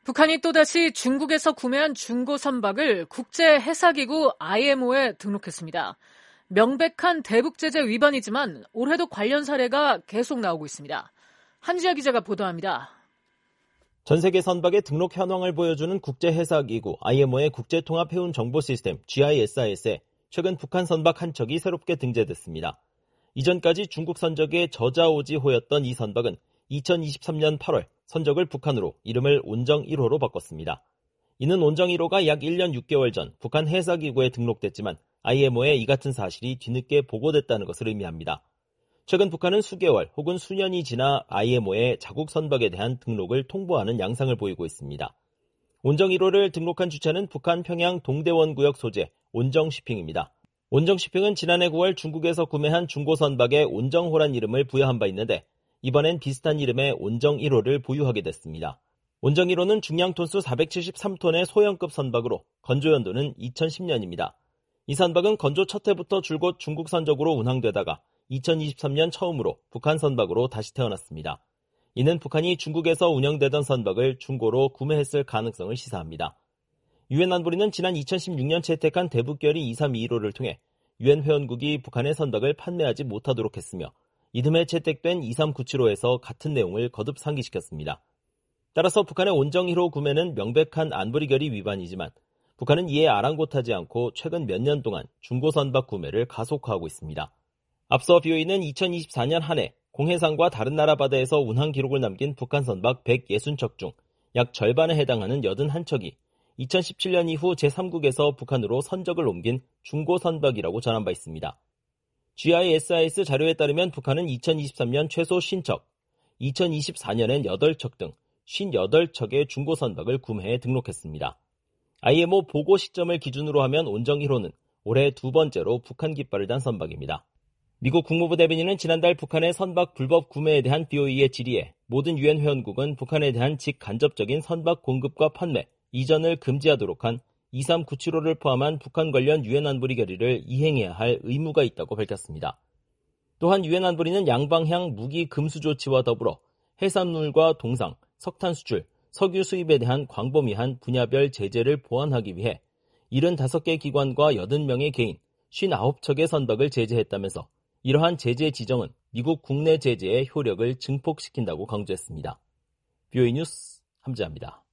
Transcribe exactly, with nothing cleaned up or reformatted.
북한이 또다시 중국에서 구매한 중고 선박을 국제해사기구 아이엠오에 등록했습니다. 명백한 대북 제재 위반이지만 올해도 관련 사례가 계속 나오고 있습니다. 한지아 기자가 보도합니다. 전 세계 선박의 등록 현황을 보여주는 국제해사기구 아이엠오의 국제통합해운 정보 시스템 지아이에스아이에스에 최근 북한 선박 한 척이 새롭게 등재됐습니다. 이전까지 중국 선적의 저자오지호였던 이 선박은 이천이십삼 년 팔월 선적을 북한으로 이름을 온정 일 호로 바꿨습니다. 이는 온정 일 호가 약 일 년 육 개월 전 북한 해사기구에 등록됐지만 아이엠오에 이 같은 사실이 뒤늦게 보고됐다는 것을 의미합니다. 최근 북한은 수개월 혹은 수년이 지나 아이엠오의 자국 선박에 대한 등록을 통보하는 양상을 보이고 있습니다. 온정 일 호를 등록한 주체는 북한 평양 동대원 구역 소재 온정시핑입니다. 온정시핑은 지난해 구월 중국에서 구매한 중고 선박에 온정호란 이름을 부여한 바 있는데 이번엔 비슷한 이름의 온정 일 호를 보유하게 됐습니다. 온정 일 호는 중량 톤수 사백칠십삼 톤의 소형급 선박으로 건조 연도는 이천십 년입니다. 이 선박은 건조 첫 해부터 줄곧 중국 선적으로 운항되다가 이천이십삼 년 처음으로 북한 선박으로 다시 태어났습니다. 이는 북한이 중국에서 운영되던 선박을 중고로 구매했을 가능성을 시사합니다. 유엔 안보리는 지난 이천십육 년 채택한 대북결의 이삼이일 호를 통해 유엔 회원국이 북한의 선박을 판매하지 못하도록 했으며 이듬해 채택된 이삼구칠 호에서 같은 내용을 거듭 상기시켰습니다. 따라서 북한의 온정 일 호 구매는 명백한 안보리 결의 위반이지만 북한은 이에 아랑곳하지 않고 최근 몇 년 동안 중고 선박 구매를 가속화하고 있습니다. 앞서 비오이는 이천이십사 년 한 해 공해상과 다른 나라 바다에서 운항 기록을 남긴 북한 선박 백육십 척 중 약 절반에 해당하는 팔십일 척이 이천십칠 년 이후 제삼국에서 북한으로 선적을 옮긴 중고 선박이라고 전한 바 있습니다. 지아이에스아이에스 자료에 따르면 북한은 이천이십삼 년 최소 오십 척, 이천이십사 년엔 팔 척 등 오십팔 척의 중고 선박을 구매해 등록했습니다. 아이엠오 보고 시점을 기준으로 하면 온정 일 호는 올해 두 번째로 북한 깃발을 단 선박입니다. 미국 국무부 대변인은 지난달 북한의 선박 불법 구매에 대한 비오이의 질의에 모든 유엔 회원국은 북한에 대한 직간접적인 선박 공급과 판매, 이전을 금지하도록 한 이삼구칠 호를 포함한 북한 관련 유엔 안보리 결의를 이행해야 할 의무가 있다고 밝혔습니다. 또한 유엔 안보리는 양방향 무기 금수 조치와 더불어 해산물과 동상, 석탄 수출, 석유 수입에 대한 광범위한 분야별 제재를 보완하기 위해 칠십오 개 기관과 팔십 명의 개인, 오십구 척의 선박을 제재했다면서 이러한 제재 지정은 미국 국내 제재의 효력을 증폭시킨다고 강조했습니다. 비오이 뉴스 함지아입니다.